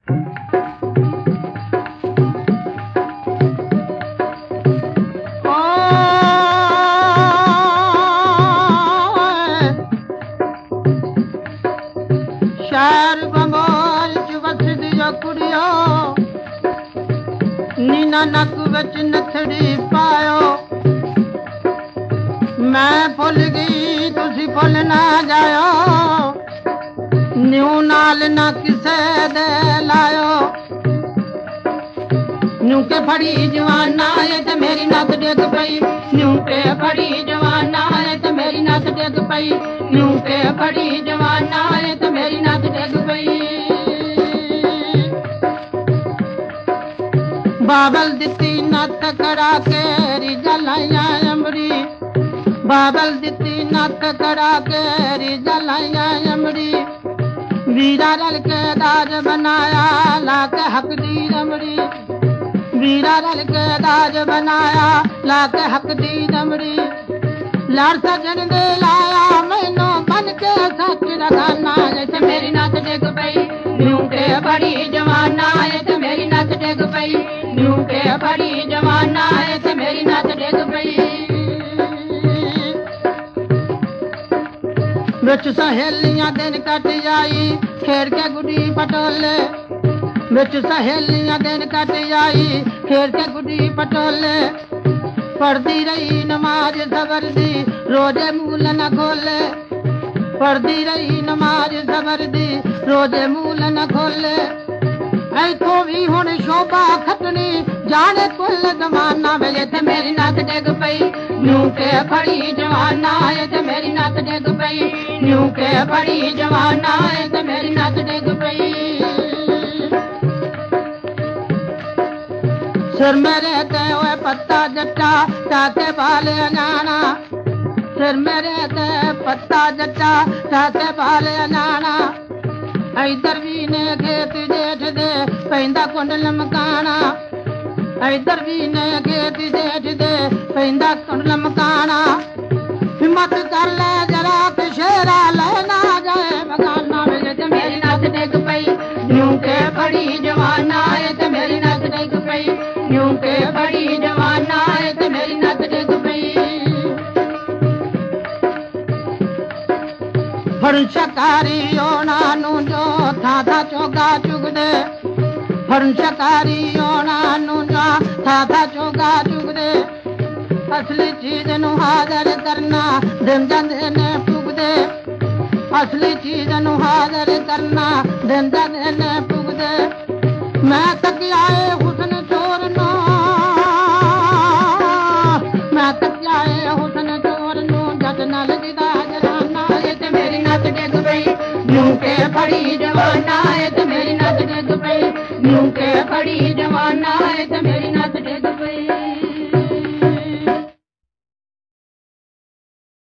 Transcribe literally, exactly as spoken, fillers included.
शहर बंबोल च वसदी जो कुड़ियो नीना नक विच नथड़ी पायो मैं भुल गई तुसी भुल ना जायो न्यू नाल ना किसे दे लायो न्यू के फड़ी जवाना है ते मेरी नस डिग पई न्यू के फड़ी जवाना है ते मेरी नस डिग पई न्यू के फड़ी जवाना है ते मेरी नस डिग पई बाबल दिती नत करा के रिजा लाया अमरी बाबल दिती नत करा के रिजा लाया अमरी वीरा रल के दाज बनाया लाके हक दी रमड़ी वीरा रल के दाज बनाया लाके हक दी रमड़ी लाड़ सजन दे लाया मैनू बन के सच लगाना जैसे मेरी नस डिग पई न्यू के बड़ी जवाना है ते मेरी नस डिग पई न्यू के बड़ी जवाना है ते मेरी नस डिग पई बिच सहेलियां दिन कट जाई खेड़ के गुडी पटोले बिच सहेलियां दिन कट जाई खेड़ के गुडी पटोले पढ़दी रही नमाज सबर दी रोजे मूल न खोले पढ़दी रही नमाज सबर दी रोजे मूल न खोले ऐथों भी हुण शोभा खटनी जाने कुल जमाना वे ते मेरी नस डिग पई न्यू के बड़ी जवाना है ते मेरी नस डिग पई न्यू के बड़ी जवाना है ते मेरी नस डिग पई सिर मेरे ते ओए पत्ता जट्टा ताके बाल अनाना सिर मेरे ते पत्ता जट्टा ताके बाल अनाना इधर भी ने खेत जेठ दे पैंदा कुंडल मकाना इधर भी ने खेत जेठ दे पैंदा कुंडल मकाना हिम्मत कर ले जरा के शेरा लेना जाए मकाना वे ते मेरी नस डिग पई न्यू के बड़ी जवाना है ते मेरी नस डिग पई न्यू के बड़ी जवाना है ते मेरी नस डिग पई फड़ शकारी ओना नू जो था था चोगा चुगदे फड़ शकारी ओना नू जो था था चोगा चुगदे असली चीज नू हाजर करना दिन जांदे ने पुगदे असली चीज नू हाजर करना दिन जांदे ने पुगदे मैं तकियाए हुसन चोर नो मैं तकियाए हुसन चोर नो जट न लगदा जराना ये ते मेरी नस डिग पई न्यू के बड़ी जवाना है ते मेरी नस डिग पई न्यू के बड़ी जवाना है ते